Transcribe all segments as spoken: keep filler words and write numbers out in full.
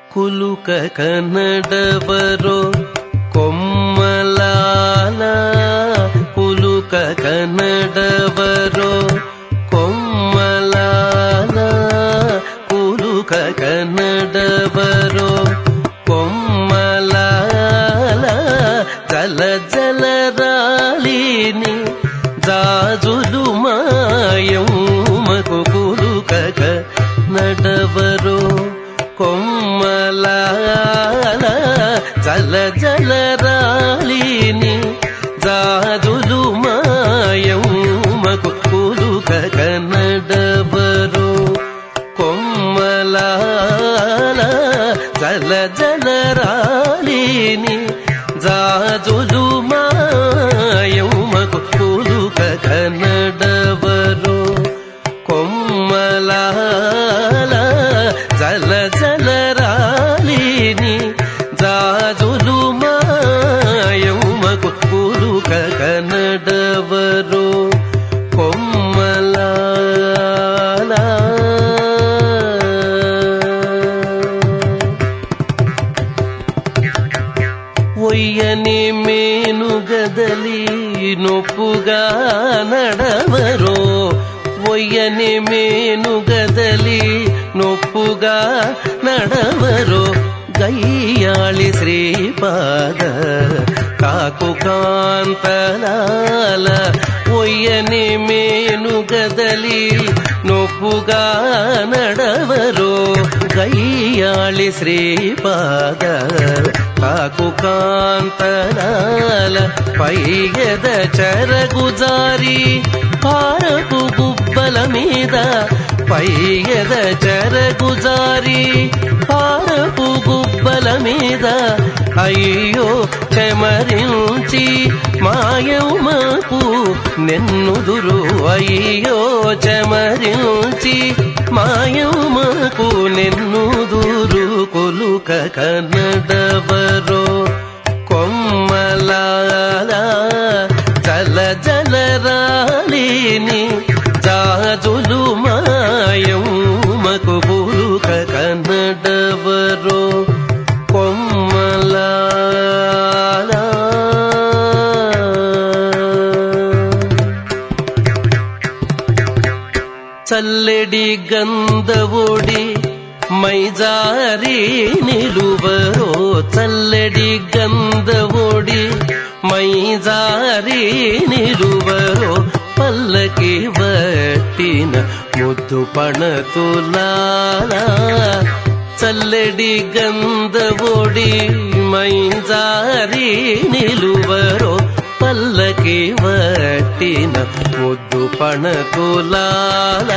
ಕುಲುಕ ಕನ್ನಡವರೋ ಕೊಮ್ಮಲಾಲ ಕುಲುಕ ಕನ್ನಡವರೋ ಕೊಮ್ಮಲಾಲ ಕುಲುಕ ಕನ್ನಡವರೋ ಕೊಮ್ಮಲಾಲ ಜಲ ಜಲ ರಾಲಿನಿ ಜಾಜುಲು ಮಾಯಮ್ಮಕು ಕುಲುಕ ಕನ್ನಡವರೋ కొమ్మలాల జల జల రాలిని జాజులు మాయమ్మకు కులుక కన్నడవరు కొమ్మలాల జల జల రాలిని జాజులు మాయమ్మకు కులుక కన్నడవరు కొమ్మలాల జల జల రాలిని జాజులు మాయమ్మకు కులుక కన్నడవరు కొమ్మలాల ఒయ్యని మేనుగదలి నొప్పుగా నడవరో ఒయ్యని మేనుగదలి నొప్పుగా నడవరో గయ్యాళి శ్రీపాద కాకు కాంతలాల ఒయ్యని మేనుగదలి నొప్పుగా నడవరో గయ్యాళి శ్రీపాద కాకు కాంతలాల పైగద చెరగుజారి పారపు గుబ్బల మీద పైగద చెరగుజారి పారపు గుబ్బల మీద అయ్యో చెమరించి మాయమ్మకు నెన్నుదురు అయ్యో చెమరించి మాయమ్మకు నెన్నుదురు కులుక కన్నడవరో కొమ్మలాల జల జల రాలిని జాజులు మాయమ్మకు కులుక కన్నడవరో కొమ్మలాల చల్లెడి గంధవోడి మైజారి నిలువరో చల్లెడి గంధవోడి మైజారి నిలువరో పల్లకి వట్టిన ముద్దు పణతులాల చల్లెడి గంధవోడి మైజారి నిలువరో పల్లకి వట్టిన ముద్దు పణతులాల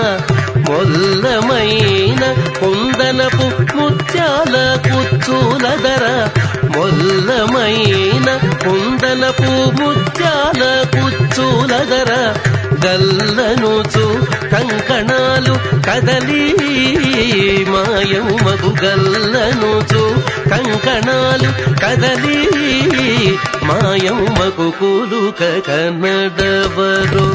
మొల్లమైన కుందనపు ముత్యాల కుచ్చులదర మొల్లమైన కుందనపు ముత్యాల కుచ్చులదర గల్లనుచు కంకణాలు కదలి మాయమ్మకు గల్లనుచు కంకణాలు కదలి మాయమ్మకు కులుక కన్నడవరు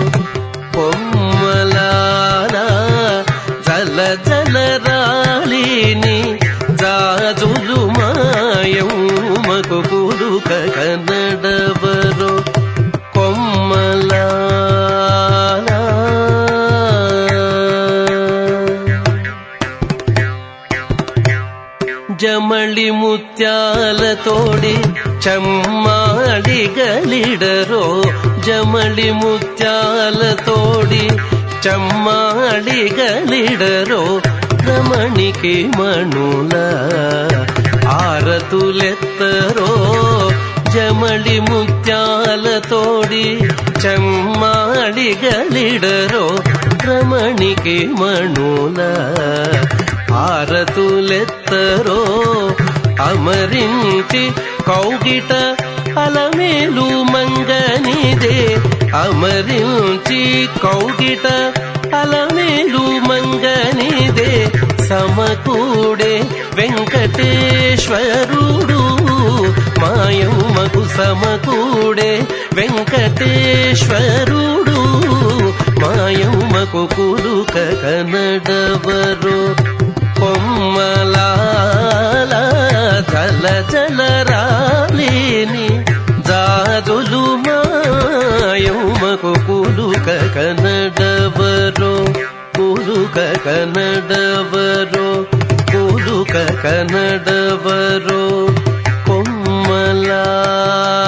కొమ్మలాల జల జల రాలిని జాజులు మాయమ్మకు కులుక కన్నడవరు కొమ్మలాల జమళి ముత్యాల తోడి చమ్మాడి గలిడరో జమళి ముత్యాల తోడి చమ్మాడి గలిడరో రమణికి మణుల ఆరతులెత్తరో జమళి ముత్యాల తోడి చమ్మాడి గలిడరో రమణికి మణుల ఆరతులెత్తరో అమరించి కౌగిట అలమేలు మంగనిదే అమరించి కౌగిట అలమేలు మంగనిదే సమకూడే వెంకటేశ్వరుడు మాయమ్మకు సమకూడే వెంకటేశ్వరుడు మాయమ్మకు కులుక కన్నడవరు కొమ్మలాల జలరాలేని జాజులు మాయమ్మకు కులుక కనడవరో కులుక కనడవరో కులుక కనడవరో కొమ్మలా